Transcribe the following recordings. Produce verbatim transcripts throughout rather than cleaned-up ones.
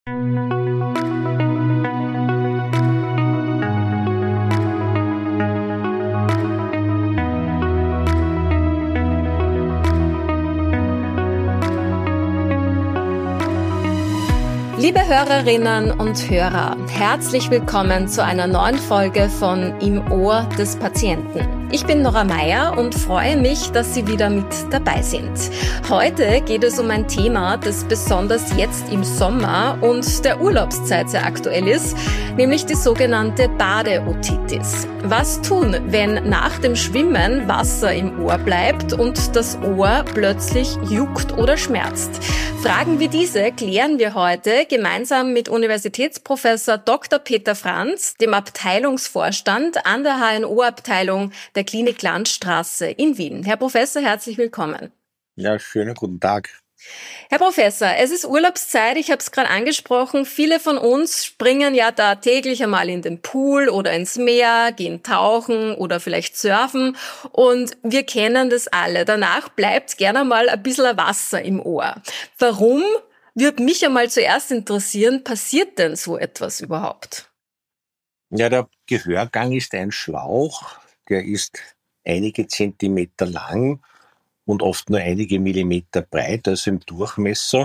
Liebe Hörerinnen und Hörer, herzlich willkommen zu einer neuen Folge von Im Ohr des Patienten. Ich bin Nora Meyer und freue mich, dass Sie wieder mit dabei sind. Heute geht es um ein Thema, das besonders jetzt im Sommer und der Urlaubszeit sehr aktuell ist, nämlich die sogenannte Badeotitis. Was tun, wenn nach dem Schwimmen Wasser im Ohr bleibt und das Ohr plötzlich juckt oder schmerzt? Fragen wie diese klären wir heute gemeinsam mit Universitätsprofessor Doktor Peter Franz, dem Abteilungsvorstand an der H N O-Abteilung der Klinik Landstraße in Wien. Herr Professor, herzlich willkommen. Ja, schönen guten Tag. Herr Professor, es ist Urlaubszeit, ich habe es gerade angesprochen. Viele von uns springen ja da täglich einmal in den Pool oder ins Meer, gehen tauchen oder vielleicht surfen und wir kennen das alle. Danach bleibt gerne mal ein bisschen Wasser im Ohr. Warum, würde mich einmal zuerst interessieren, passiert denn so etwas überhaupt? Ja, der Gehörgang ist ein Schlauch, der ist einige Zentimeter lang und oft nur einige Millimeter breit, also im Durchmesser.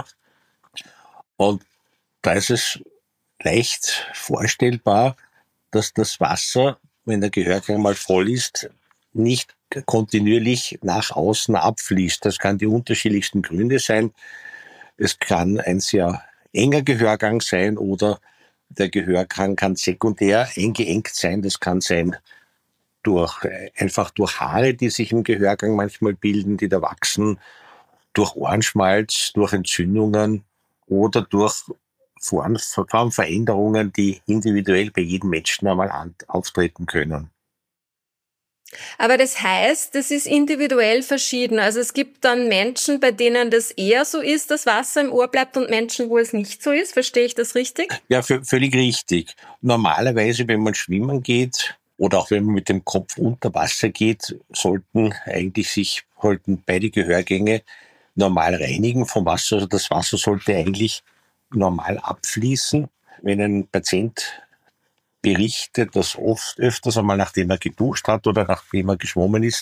Und da ist es leicht vorstellbar, dass das Wasser, wenn der Gehörgang mal voll ist, nicht kontinuierlich nach außen abfließt. Das kann die unterschiedlichsten Gründe sein. Es kann ein sehr enger Gehörgang sein oder der Gehörgang kann sekundär eingeengt sein. Das kann sein durch, einfach durch Haare, die sich im Gehörgang manchmal bilden, die da wachsen, durch Ohrenschmalz, durch Entzündungen oder durch Formveränderungen, die individuell bei jedem Menschen einmal auftreten können. Aber das heißt, das ist individuell verschieden. Also es gibt dann Menschen, bei denen das eher so ist, dass Wasser im Ohr bleibt und Menschen, wo es nicht so ist. Verstehe ich das richtig? Ja, v- völlig richtig. Normalerweise, wenn man schwimmen geht oder auch wenn man mit dem Kopf unter Wasser geht, sollten eigentlich sich sollten beide Gehörgänge normal reinigen vom Wasser. Also das Wasser sollte eigentlich normal abfließen. Wenn ein Patient berichtet, dass oft öfters einmal, nachdem er geduscht hat oder nachdem er geschwommen ist,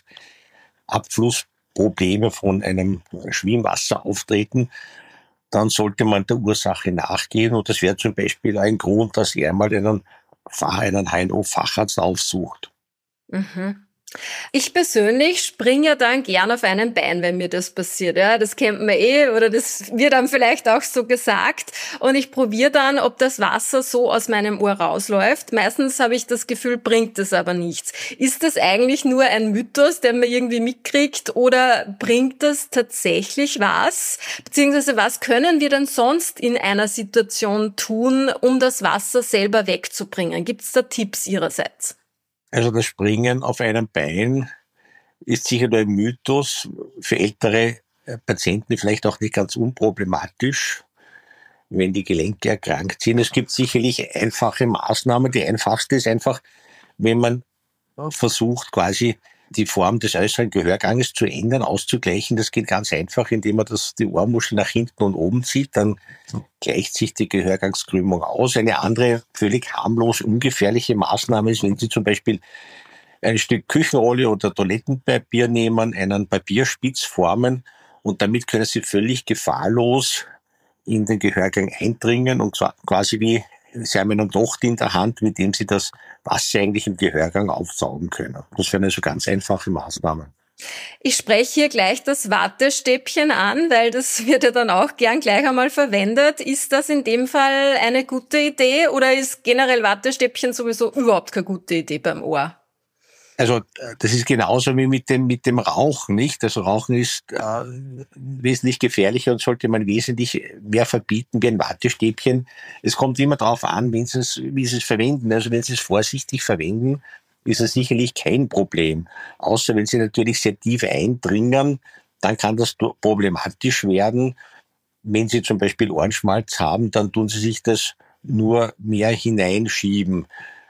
Abflussprobleme von einem Schwimmwasser auftreten, dann sollte man der Ursache nachgehen. Und das wäre zum Beispiel ein Grund, dass er mal einen, einen H N O-Facharzt aufsucht. Mhm. Ich persönlich springe ja dann gern auf einem Bein, wenn mir das passiert. Ja, das kennt man eh oder das wird dann vielleicht auch so gesagt. Und ich probiere dann, ob das Wasser so aus meinem Ohr rausläuft. Meistens habe ich das Gefühl, bringt es aber nichts. Ist das eigentlich nur ein Mythos, den man irgendwie mitkriegt, oder bringt das tatsächlich was? Beziehungsweise was können wir denn sonst in einer Situation tun, um das Wasser selber wegzubringen? Gibt es da Tipps Ihrerseits? Also das Springen auf einem Bein ist sicher nur ein Mythos, für ältere Patienten vielleicht auch nicht ganz unproblematisch, wenn die Gelenke erkrankt sind. Es gibt sicherlich einfache Maßnahmen. Die einfachste ist einfach, wenn man versucht, quasi die Form des äußeren Gehörganges zu ändern, auszugleichen. Das geht ganz einfach, indem man das, die Ohrmuschel nach hinten und oben zieht, dann gleicht sich die Gehörgangskrümmung aus. Eine andere, völlig harmlos, ungefährliche Maßnahme ist, wenn Sie zum Beispiel ein Stück Küchenrolle oder Toilettenpapier nehmen, einen Papierspitz formen und damit können Sie völlig gefahrlos in den Gehörgang eindringen und quasi wie Sie haben einen Docht in der Hand, mit dem Sie das Wasser eigentlich im Gehörgang aufsaugen können. Das wären also ganz einfache Maßnahmen. Ich spreche hier gleich das Wattestäbchen an, weil das wird ja dann auch gern gleich einmal verwendet. Ist das in dem Fall eine gute Idee oder ist generell Wattestäbchen sowieso überhaupt keine gute Idee beim Ohr? Also das ist genauso wie mit dem mit dem Rauchen, nicht? Also Rauchen ist äh, wesentlich gefährlicher und sollte man wesentlich mehr verbieten wie ein Wattestäbchen. Es kommt immer darauf an, wenn Sie es, wie Sie es verwenden. Also wenn Sie es vorsichtig verwenden, ist es sicherlich kein Problem. Außer wenn Sie natürlich sehr tief eindringen, dann kann das problematisch werden. Wenn Sie zum Beispiel Ohrenschmalz haben, dann tun Sie sich das nur mehr hineinschieben.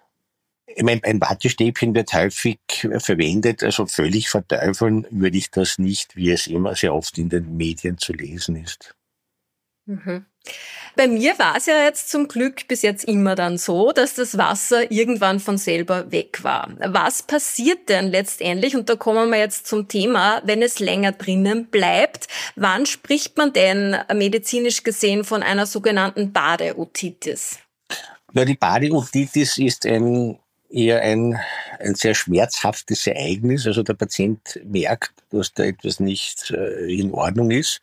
Ich meine, ein Wattestäbchen wird häufig verwendet, also völlig verteufeln würde ich das nicht, wie es immer sehr oft in den Medien zu lesen ist. Mhm. Bei mir war es ja jetzt zum Glück bis jetzt immer dann so, dass das Wasser irgendwann von selber weg war. Was passiert denn letztendlich, und da kommen wir jetzt zum Thema, wenn es länger drinnen bleibt? Wann spricht man denn medizinisch gesehen von einer sogenannten Badeotitis? Ja, die Badeotitis ist ein, eher ein, ein sehr schmerzhaftes Ereignis. Also der Patient merkt, dass da etwas nicht äh, in Ordnung ist.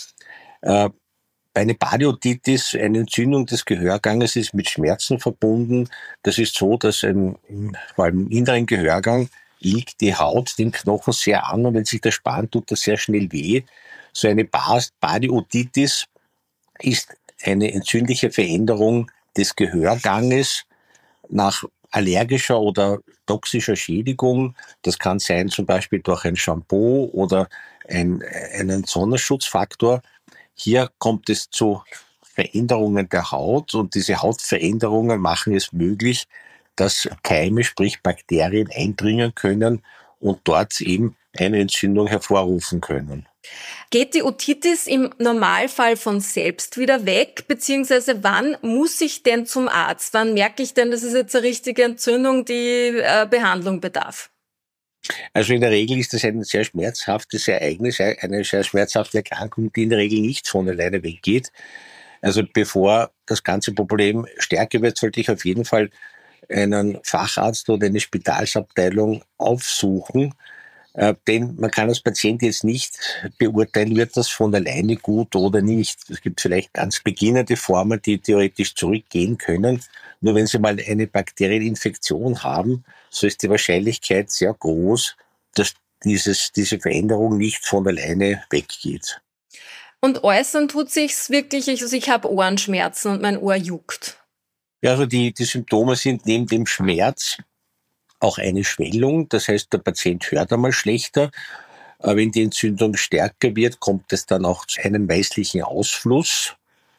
Äh, Eine Badeotitis, eine Entzündung des Gehörganges, ist mit Schmerzen verbunden. Das ist so, dass ein, vor allem im inneren Gehörgang liegt die Haut dem Knochen sehr an, und wenn sich das spannt, tut das sehr schnell weh. So eine Badeotitis ist eine entzündliche Veränderung des Gehörganges nach allergischer oder toxischer Schädigung. Das kann sein zum Beispiel durch ein Shampoo oder ein, einen Sonnenschutzfaktor. Hier kommt es zu Veränderungen der Haut, und diese Hautveränderungen machen es möglich, dass Keime, sprich Bakterien, eindringen können und dort eben eine Entzündung hervorrufen können. Geht die Otitis im Normalfall von selbst wieder weg, beziehungsweise wann muss ich denn zum Arzt? Wann merke ich denn, das ist jetzt eine richtige Entzündung, die äh, Behandlung bedarf? Also in der Regel ist das ein sehr schmerzhaftes Ereignis, eine sehr schmerzhafte Erkrankung, die in der Regel nicht von alleine weggeht. Also bevor das ganze Problem stärker wird, sollte ich auf jeden Fall einen Facharzt oder eine Spitalsabteilung aufsuchen. Äh, denn man kann als Patient jetzt nicht beurteilen, wird das von alleine gut oder nicht. Es gibt vielleicht ganz beginnende Formen, die theoretisch zurückgehen können. Nur wenn Sie mal eine Bakterieninfektion haben, so ist die Wahrscheinlichkeit sehr groß, dass dieses, diese Veränderung nicht von alleine weggeht. Und äußern tut sich's wirklich, also ich habe Ohrenschmerzen und mein Ohr juckt. Ja, also die, die Symptome sind neben dem Schmerz auch eine Schwellung. Das heißt, der Patient hört einmal schlechter. Wenn die Entzündung stärker wird, kommt es dann auch zu einem weißlichen Ausfluss.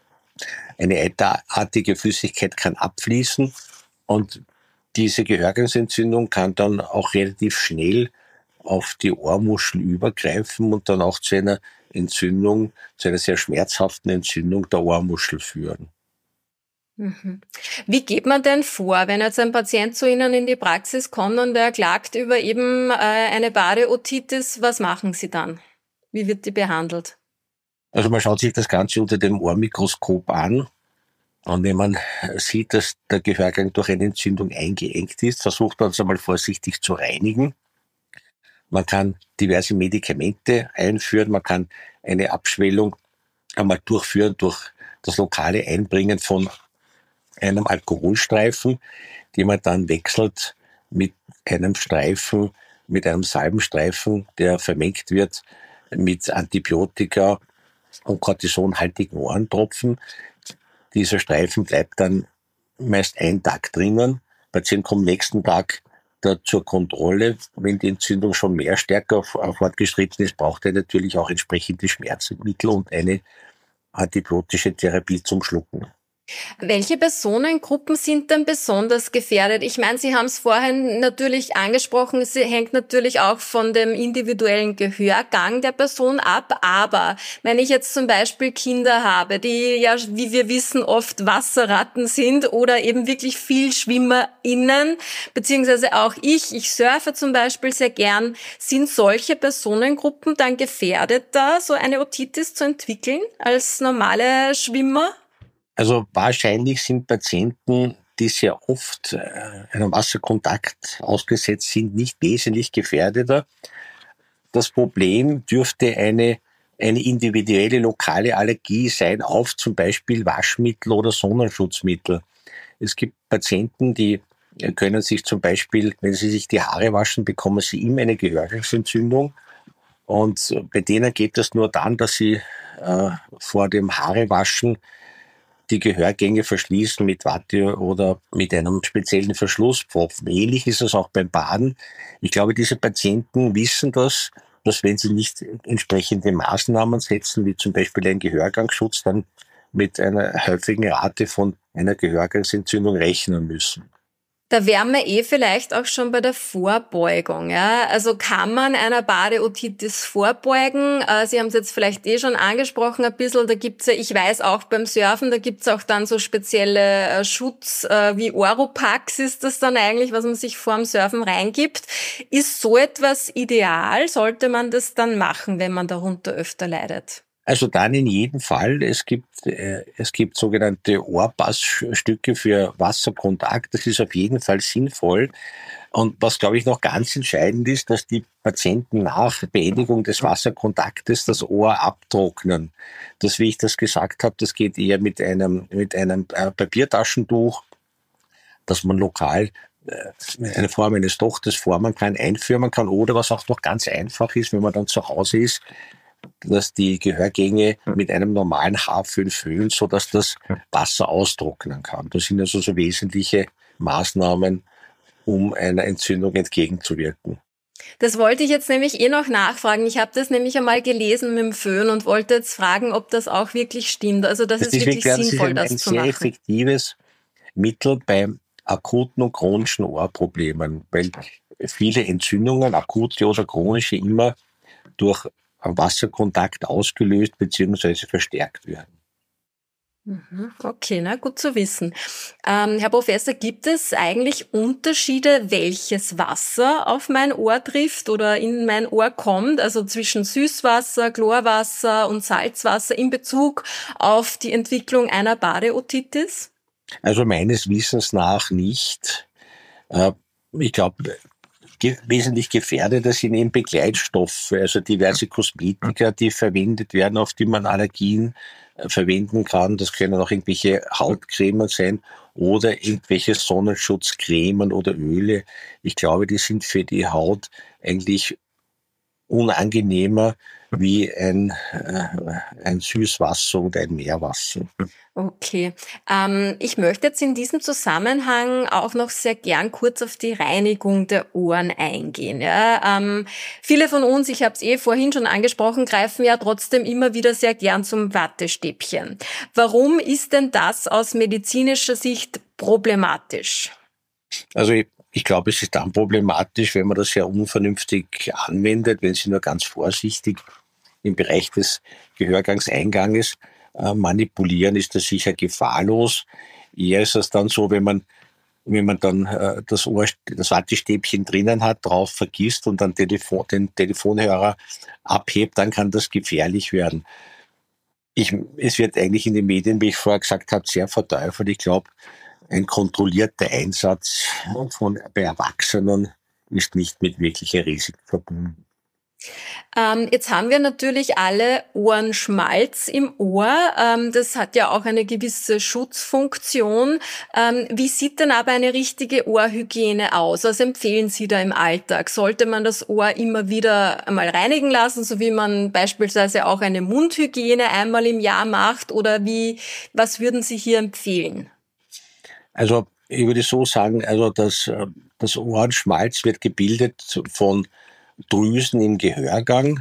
Eine eiterartige Flüssigkeit kann abfließen, und diese Gehörgangsentzündung kann dann auch relativ schnell auf die Ohrmuschel übergreifen und dann auch zu einer Entzündung, zu einer sehr schmerzhaften Entzündung der Ohrmuschel führen. Mhm. Wie geht man denn vor, wenn jetzt ein Patient zu Ihnen in die Praxis kommt und er klagt über eben äh, eine Badeotitis? Was machen Sie dann? Wie wird die behandelt? Also man schaut sich das Ganze unter dem Ohrmikroskop an, und wenn man sieht, dass der Gehörgang durch eine Entzündung eingeengt ist, versucht man es einmal vorsichtig zu reinigen. Man kann diverse Medikamente einführen, man kann eine Abschwellung einmal durchführen durch das lokale Einbringen von einem Alkoholstreifen, den man dann wechselt mit einem Streifen, mit einem Salbenstreifen, der vermengt wird mit Antibiotika und kortisonhaltigen Ohrentropfen. Dieser Streifen bleibt dann meist einen Tag drinnen. Der Patient kommt am nächsten Tag da zur Kontrolle. Wenn die Entzündung schon mehr stärker fortgeschritten ist, braucht er natürlich auch entsprechende Schmerzmittel und eine antibiotische Therapie zum Schlucken. Welche Personengruppen sind denn besonders gefährdet? Ich meine, Sie haben es vorhin natürlich angesprochen, es hängt natürlich auch von dem individuellen Gehörgang der Person ab, aber wenn ich jetzt zum Beispiel Kinder habe, die ja, wie wir wissen, oft Wasserratten sind oder eben wirklich viel SchwimmerInnen, beziehungsweise auch ich, ich surfe zum Beispiel sehr gern, sind solche Personengruppen dann gefährdeter, so eine Otitis zu entwickeln als normale Schwimmer? Also wahrscheinlich sind Patienten, die sehr oft einem Wasserkontakt ausgesetzt sind, nicht wesentlich gefährdeter. Das Problem dürfte eine, eine individuelle lokale Allergie sein auf zum Beispiel Waschmittel oder Sonnenschutzmittel. Es gibt Patienten, die können sich zum Beispiel, wenn sie sich die Haare waschen, bekommen sie immer eine Gehörgangsentzündung. Und bei denen geht das nur dann, dass sie äh, vor dem Haarewaschen die Gehörgänge verschließen mit Watte oder mit einem speziellen Verschlusspfropfen. Ähnlich ist es auch beim Baden. Ich glaube, diese Patienten wissen das, dass wenn sie nicht entsprechende Maßnahmen setzen, wie zum Beispiel einen Gehörgangsschutz, dann mit einer häufigen Rate von einer Gehörgangsentzündung rechnen müssen. Da wären wir eh vielleicht auch schon bei der Vorbeugung. Ja? Also kann man einer Badeotitis vorbeugen? Äh, Sie haben es jetzt vielleicht eh schon angesprochen ein bisschen. Da gibt's ja, ich weiß auch beim Surfen, da gibt's auch dann so spezielle äh, Schutz äh, wie Oropax ist das dann eigentlich, was man sich vorm Surfen reingibt. Ist so etwas ideal? Sollte man das dann machen, wenn man darunter öfter leidet? Also dann in jedem Fall. Es gibt, äh, es gibt sogenannte Ohrpassstücke für Wasserkontakt. Das ist auf jeden Fall sinnvoll. Und was, glaube ich, noch ganz entscheidend ist, dass die Patienten nach Beendigung des Wasserkontaktes das Ohr abtrocknen. Das, wie ich das gesagt habe, das geht eher mit einem, mit einem äh, Papiertaschentuch, dass man lokal äh, eine Form eines Dochtes formen kann, einführen kann, oder was auch noch ganz einfach ist, wenn man dann zu Hause ist, dass die Gehörgänge mit einem normalen Haarföhn föhnen, so dass das Wasser austrocknen kann. Das sind also so wesentliche Maßnahmen, um einer Entzündung entgegenzuwirken. Das wollte ich jetzt nämlich eh noch nachfragen. Ich habe das nämlich einmal gelesen mit dem Föhn und wollte jetzt fragen, ob das auch wirklich stimmt. Also das, das ist wirklich das sinnvoll, ist ein, das ein zu sehr machen. effektives Mittel bei akuten und chronischen Ohrproblemen, weil viele Entzündungen, akute oder chronische, immer durch Wasserkontakt ausgelöst bzw. verstärkt werden. Okay, na gut zu wissen. Ähm, Herr Professor, gibt es eigentlich Unterschiede, welches Wasser auf mein Ohr trifft oder in mein Ohr kommt, also zwischen Süßwasser, Chlorwasser und Salzwasser in Bezug auf die Entwicklung einer Badeotitis? Also meines Wissens nach nicht. Ich glaube, ge- wesentlich gefährdeter sind eben Begleitstoffe, also diverse Kosmetika, die verwendet werden, auf die man Allergien äh, verwenden kann. Das können auch irgendwelche Hautcremen sein oder irgendwelche Sonnenschutzcremen oder Öle. Ich glaube, die sind für die Haut eigentlich unangenehmer wie ein, äh, ein Süßwasser oder ein Meerwasser. Okay. Ähm, ich möchte jetzt in diesem Zusammenhang auch noch sehr gern kurz auf die Reinigung der Ohren eingehen. Ja, ähm, viele von uns, ich habe es eh vorhin schon angesprochen, greifen ja trotzdem immer wieder sehr gern zum Wattestäbchen. Warum ist denn das aus medizinischer Sicht problematisch? Also ich, ich glaube, es ist dann problematisch, wenn man das sehr unvernünftig anwendet, wenn Sie nur ganz vorsichtig im Bereich des Gehörgangseinganges äh, manipulieren, ist das sicher gefahrlos. Eher ist es dann so, wenn man wenn man dann äh, das Ohr, das Wattestäbchen drinnen hat, drauf vergisst und dann Telefon, den Telefonhörer abhebt, dann kann das gefährlich werden. Ich, es wird eigentlich in den Medien, wie ich vorher gesagt habe, sehr verteufelt. Ich glaube, ein kontrollierter Einsatz von, bei Erwachsenen ist nicht mit wirklicher Risiko verbunden. Ähm, jetzt haben wir natürlich alle Ohrenschmalz im Ohr. Ähm, das hat ja auch eine gewisse Schutzfunktion. Ähm, wie sieht denn aber eine richtige Ohrhygiene aus? Was empfehlen Sie da im Alltag? Sollte man das Ohr immer wieder einmal reinigen lassen, so wie man beispielsweise auch eine Mundhygiene einmal im Jahr macht? Oder wie, was würden Sie hier empfehlen? Also ich würde so sagen, also das, das Ohrenschmalz wird gebildet von Drüsen im Gehörgang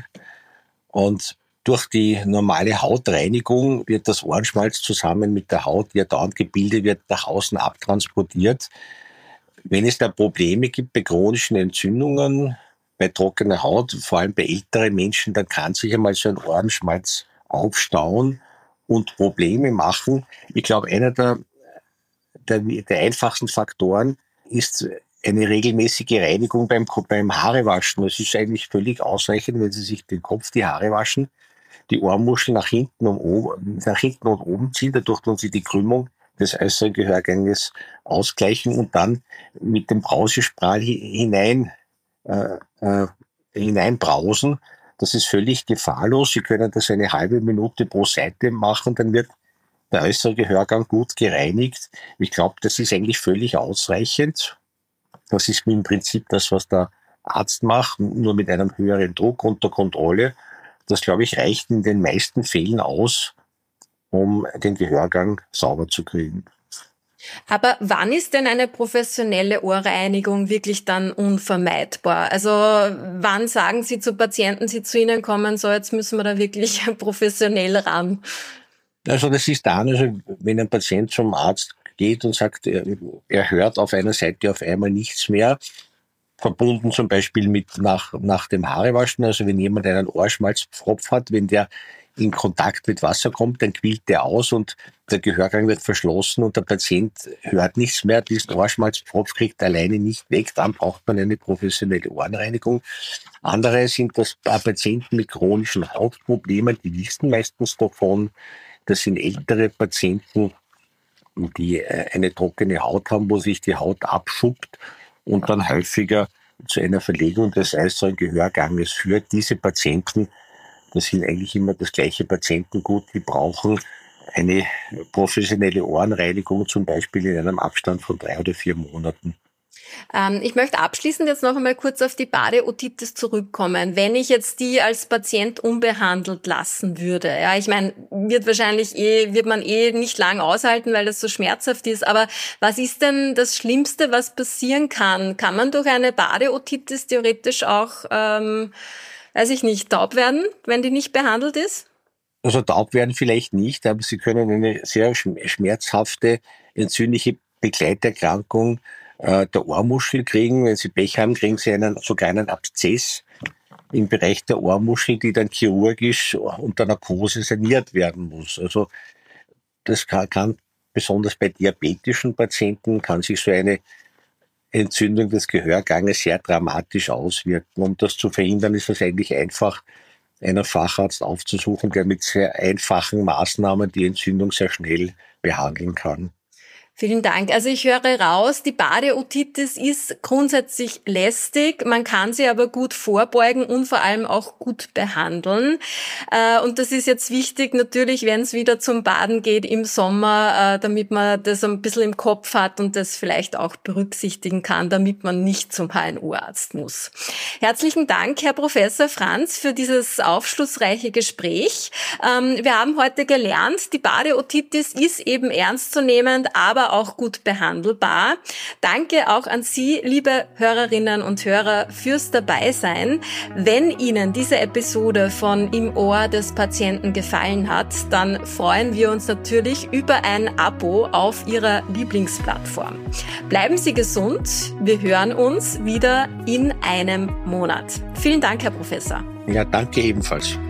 und durch die normale Hautreinigung wird das Ohrenschmalz zusammen mit der Haut, die ja dauernd gebildet wird, nach außen abtransportiert. Wenn es da Probleme gibt bei chronischen Entzündungen, bei trockener Haut, vor allem bei älteren Menschen, dann kann sich einmal so ein Ohrenschmalz aufstauen und Probleme machen. Ich glaube, einer der, der, der einfachsten Faktoren ist eine regelmäßige Reinigung beim, beim Haarewaschen. Das ist eigentlich völlig ausreichend, wenn Sie sich den Kopf, die Haare waschen, die Ohrmuscheln nach hinten und oben, nach hinten und oben ziehen, dadurch tun Sie die Krümmung des äußeren Gehörganges ausgleichen und dann mit dem Brausespray hinein, äh, äh, hineinbrausen. Das ist völlig gefahrlos. Sie können das eine halbe Minute pro Seite machen, dann wird der äußere Gehörgang gut gereinigt. Ich glaube, das ist eigentlich völlig ausreichend. Das ist im Prinzip das, was der Arzt macht, nur mit einem höheren Druck unter Kontrolle. Das, glaube ich, reicht in den meisten Fällen aus, um den Gehörgang sauber zu kriegen. Aber wann ist denn eine professionelle Ohrreinigung wirklich dann unvermeidbar? Also wann sagen Sie zu Patienten, die zu Ihnen kommen, so jetzt müssen wir da wirklich professionell ran? Also das ist dann, also wenn ein Patient zum Arzt geht und sagt, er, er hört auf einer Seite auf einmal nichts mehr, verbunden zum Beispiel mit nach, nach dem Haarewaschen. Also wenn jemand einen Ohrenschmalzpfropf hat, wenn der in Kontakt mit Wasser kommt, dann quillt der aus und der Gehörgang wird verschlossen und der Patient hört nichts mehr. Diesen Ohrenschmalzpfropf kriegt er alleine nicht weg. Dann braucht man eine professionelle Ohrenreinigung. Andere sind das Patienten mit chronischen Hautproblemen, die wissen meistens davon. Das sind ältere Patienten, die eine trockene Haut haben, wo sich die Haut abschuppt und dann häufiger zu einer Verlegung des äußeren Gehörganges führt. Diese Patienten, das sind eigentlich immer das gleiche Patientengut, die brauchen eine professionelle Ohrenreinigung, zum Beispiel in einem Abstand von drei oder vier Monaten. Ähm, ich möchte abschließend jetzt noch einmal kurz auf die Badeotitis zurückkommen. Wenn ich jetzt die als Patient unbehandelt lassen würde, ja, ich meine, wird wahrscheinlich eh, wird man eh nicht lang aushalten, weil das so schmerzhaft ist, aber was ist denn das Schlimmste, was passieren kann? Kann man durch eine Badeotitis theoretisch auch, ähm, weiß ich nicht, taub werden, wenn die nicht behandelt ist? Also taub werden vielleicht nicht, aber sie können eine sehr schmerzhafte, entzündliche Begleiterkrankung äh, der Ohrmuschel kriegen. Wenn sie Pech haben, kriegen sie einen, sogar einen Abszess im Bereich der Ohrmuschel, die dann chirurgisch unter Narkose saniert werden muss. Also das kann, kann besonders bei diabetischen Patienten, kann sich so eine Entzündung des Gehörganges sehr dramatisch auswirken. Um das zu verhindern, ist es eigentlich einfach, einen Facharzt aufzusuchen, der mit sehr einfachen Maßnahmen die Entzündung sehr schnell behandeln kann. Vielen Dank. Also ich höre raus, die Badeotitis ist grundsätzlich lästig, man kann sie aber gut vorbeugen und vor allem auch gut behandeln. Und das ist jetzt wichtig natürlich, wenn es wieder zum Baden geht im Sommer, damit man das ein bisschen im Kopf hat und das vielleicht auch berücksichtigen kann, damit man nicht zum H N O-Arzt muss. Herzlichen Dank, Herr Professor Franz, für dieses aufschlussreiche Gespräch. Wir haben heute gelernt, die Badeotitis ist eben ernstzunehmend, aber auch gut behandelbar. Danke auch an Sie, liebe Hörerinnen und Hörer, fürs Dabeisein. Wenn Ihnen diese Episode von Im Ohr des Patienten gefallen hat, dann freuen wir uns natürlich über ein Abo auf Ihrer Lieblingsplattform. Bleiben Sie gesund. Wir hören uns wieder in einem Monat. Vielen Dank, Herr Professor. Ja, danke ebenfalls.